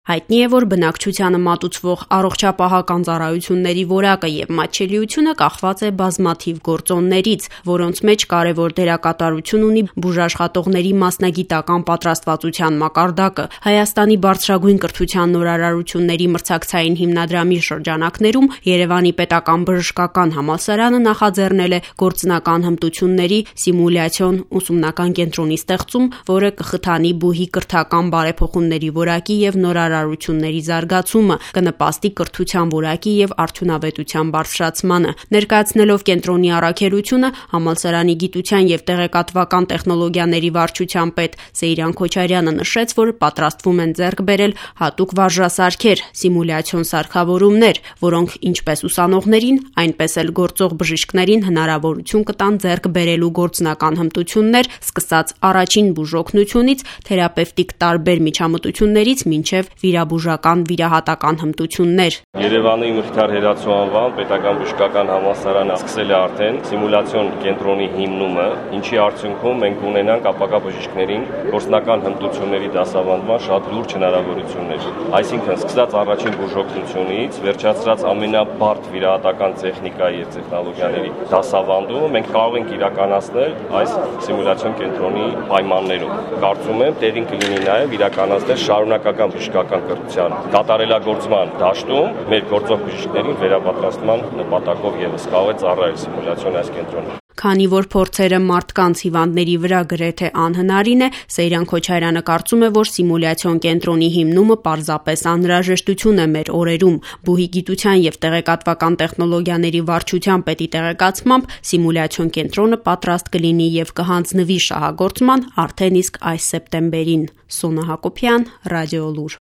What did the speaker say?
Հայտնի է, որ բնակչությանը մատուցվող առողջապահական ծառայությունների որակը եւ մատչելիությունը կախված է բազմաթիվ գործոններից, որոնց մեջ կարևոր դերակատարություն ունի բուժաշխատողների մասնագիտական պատրաստվածության մակարդակը։ Հայաստանի բարձրագույն կրթության նորարարությունների մրցակցային հիմնադրամի շրջանակներում Երևանի պետական բժշկական համալսարանը նախաձեռնել է գործնական հմտությունների սիմուլյացիոն ուսումնական կենտրոնի ստեղծում, որը կխթանի բուհի կրթական բարեփոխումների որակի եւ նորարարությունների զարգացումը, կնպաստի կրթության որակի եւ արդյունավետության բարձրացմանը։ Ներկայացնելով կենտրոնի առաքելությունը, համալսարանի գիտության եւ տեղեկատվական տեխնոլոգիաների վարչության պետ Սեյրան Քոչարյանը նշեց, որ պատրաստվում են ձեռք բերել հատուկ վարժասարքեր, սիմուլյացիոն սարքավորումներ, որոնք ինչպես ուսանողներին, այնպես էլ գործող բժիշկներին հնարավորություն կտան ձեռք բերելու գործնական հմտություններ, սկսած առաջին բուժօգնությունից, թերապևտիկ տարբեր միջամտություններից մինչև վիրաբուժական վիրահատական հմտություններ։ Երևանի Մխիթար Հերացու անվան պետական բժշկական համալսարանը սկսել է արդեն սիմուլյացիոն կենտրոնի հիմնումը, ինչի արդյունքում մենք ունենանք ապագա բժիշկներին գործնական հմտությունների դասավանդման շատ լուրջ հնարավորություններ։ Այսինքն, սկսած առաջին բուժօգնությունից, վերջացրած ամենաբարդ վիրահատական տեխնիկայի եւ տեխնոլոգիաների դասավանդումը մենք կարող ենք իրականացնել այս սիմուլյացիոն կենտրոնի պայմաններում։ Կարծում եմ, տեղին կլինի նաեւ իրականացնել շարունակական բժշկական կրթության կատարելագործման դաշտում մեր գործող բժիշկներին վերապատրաստման նպատակով եւս կարող է ծառայել սիմուլյացիոն այս կենտրոնը։ Քանի որ փորձերը մարդկանց հիվանդների վրա գրեթե անհնարին է, Սեյրան Քոչարյանը կարծում է, որ սիմուլյացիոն կենտրոնի հիմնումը պարզապես անհրաժեշտություն է մեր օրերում։ Բուհի գիտության եւ տեղեկատվական տեխնոլոգիաների վարչության պետի տեղեկացմամբ սիմուլյացիոն կենտրոնը պատրաստ կլինի եւ կհանձնվի շահագործման արդեն իսկ այս սեպտեմբերին։ Սոնա Հակոբյան, Ռադիոլուր։